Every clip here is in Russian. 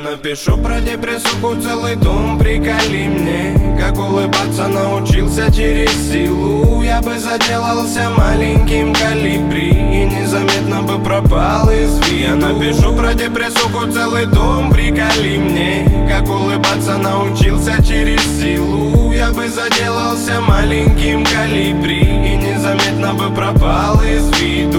напишу про депрессуху целый том, приколи мне. Как улыбаться научился через силу. Я бы заделался маленьким колибри и незаметно бы пропал из виду. Я напишу про депрессуху целый том, приколи мне. Как улыбаться научился через силу. Я бы заделался маленьким колибри и незаметно бы пропал из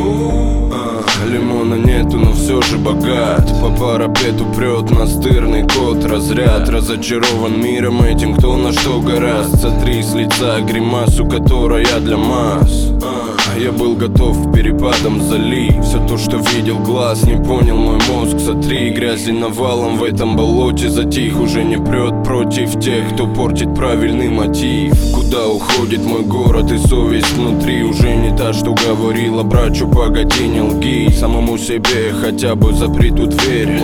виду. Лимона нету, но все же богат. По парапету прет настырный кот. Разряд разочарован миром этим, кто на что гораст. Сотри с лица гримасу, которая для масс. Я был готов перепадом залить все то, что видел глаз, не понял мой мозг. Сотри грязи навалом в этом болоте затих. Уже не прет против тех, кто портит правильный мотив. Куда уходит мой город и совесть внутри? Уже не та, что говорила брачу, погоди, не лги. Самому себе хотя бы запри ту дверь.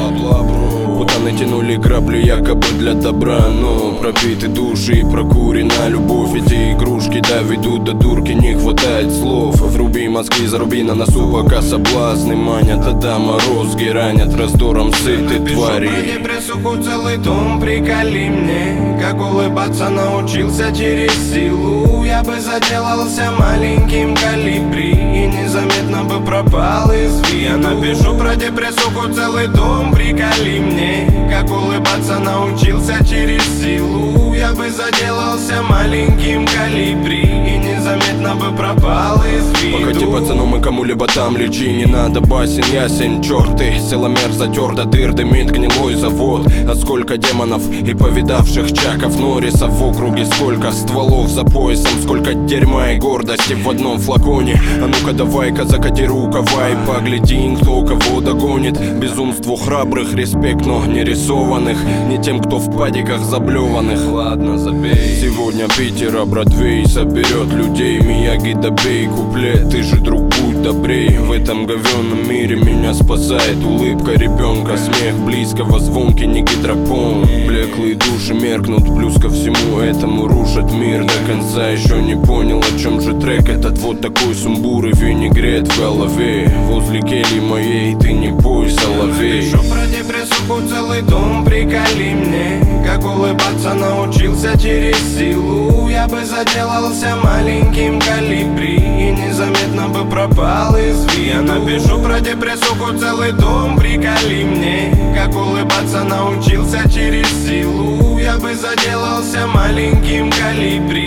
Путаны тянули грабли якобы для добра, но пропиты души и прокурена любовь. Эти игрушки доведут до дурки, не хватает слов. Вруби мозги, заруби на носу, пока соблазны манят. А да, морозги ранят раздором сытой твари. Напишу про депрессуху целый том, приколи мне. Как улыбаться научился через силу. Я бы заделался маленьким колибри и незаметно бы пропал из виду. Я напишу про депрессуху целый том, приколи мне. Как улыбаться научился через силу. Я бы заделался маленьким колибри и незаметно бы пропал из виду. Погоди, пацану, мы кому-либо там лечи. Не надо басен, ясен, черты. Силомер затер до дыр, дымит гнилой завод. А сколько демонов и повидавших чаков Норриса в округе. Сколько стволов за поясом, сколько дерьма и гордости в одном флаконе. А ну-ка давай-ка закати рукава и погляди, кто кого догонит. Безумству храбрых респект, но не рисованных. Не тем, кто в падиках заблеванных. Ладно, забей. Сегодня Питер, а Бродвей соберет людей. Мияги добей куплет, ты же, друг, будь добрей. В этом говенном мире меня спасает улыбка ребенка. Смех близкого, звонкий, не гидропон. Блеклые души меркнут, плюс ко всему этому рушат мир до конца. Еще не понял, о чем же трек этот. Вот такой сумбур и винегрет в голове. Возле кельи моей ты не пой, соловей. Напишу про депрессуху целый том, приколи мне. Как улыбаться научился через силу. Я бы заделался маленьким колибри и незаметно бы пропал из виду. Я напишу про депрессуху целый том, приколи мне. Как улыбаться научился через силу. Я бы заделался маленьким колибри